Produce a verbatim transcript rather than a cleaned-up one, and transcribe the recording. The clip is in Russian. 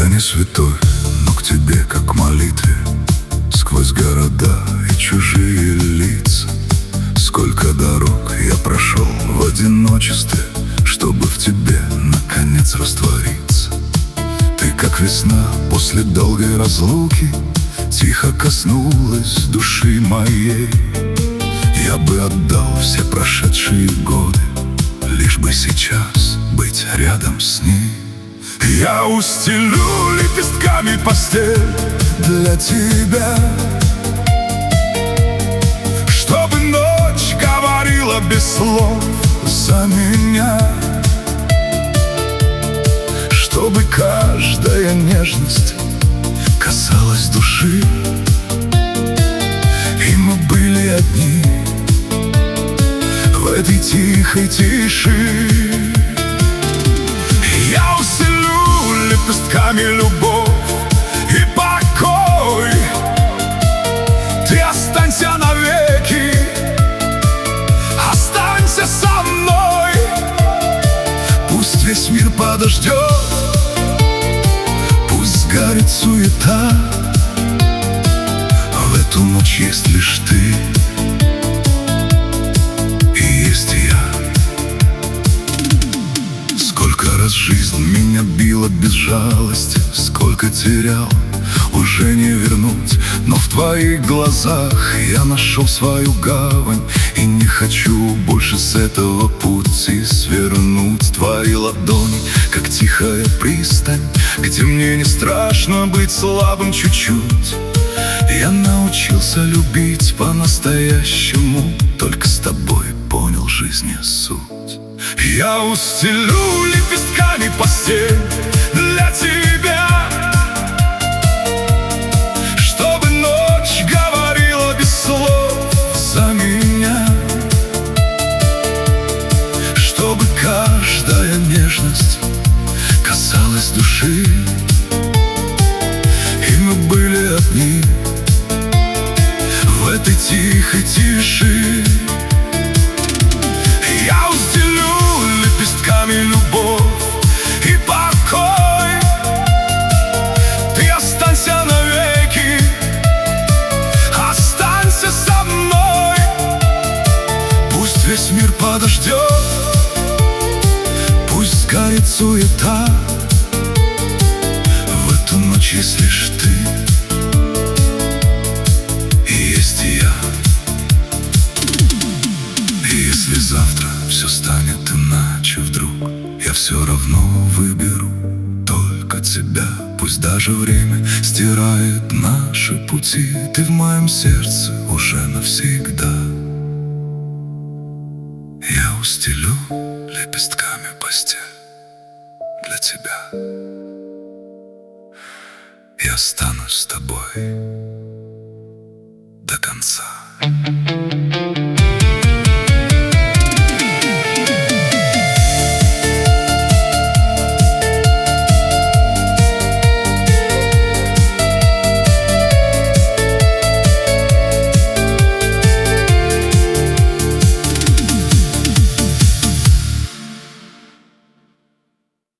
Я не святой, но к тебе, как к молитве, сквозь города и чужие лица. Сколько дорог я прошел в одиночестве, чтобы в тебе, наконец, раствориться. Ты, как весна после долгой разлуки, тихо коснулась души моей. Я бы отдал все прошедшие годы, лишь бы сейчас быть рядом с ней. Я устелю лепестками постель для тебя, чтобы ночь говорила без слов за меня, чтобы каждая нежность касалась души, и мы были одни в этой тихой тиши. Я усилю лепестками любовь и покой. Ты останься навеки, останься со мной. Пусть весь мир подождет, пусть сгорит суета. В эту ночь есть лишь ты и есть я. Сколько раз жизнь меня била без жалости, сколько терял, уже не вернуть. Но в твоих глазах я нашел свою гавань, и не хочу больше с этого пути свернуть. Твои ладони, как тихая пристань, где мне не страшно быть слабым чуть-чуть. Я научился любить по-настоящему, только с тобой понял жизни суть. Я устелю лепестками постель для тебя, чтобы ночь говорила без слов за меня, чтобы каждая нежность касалась души, и мы были одни в этой тихой тиши. Я устелю лепестками любовь и покой. Ты останься навеки, останься со мной. Пусть весь мир подождет, пусть сгорит суета. В эту ночь есть лишь ты и есть я. И если завтра все станет иначе вдруг, я все равно выберу только тебя. Пусть даже время стирает наши пути, ты в моем сердце уже навсегда. Я устелю лепестками постель для тебя. Я останусь с тобой до конца.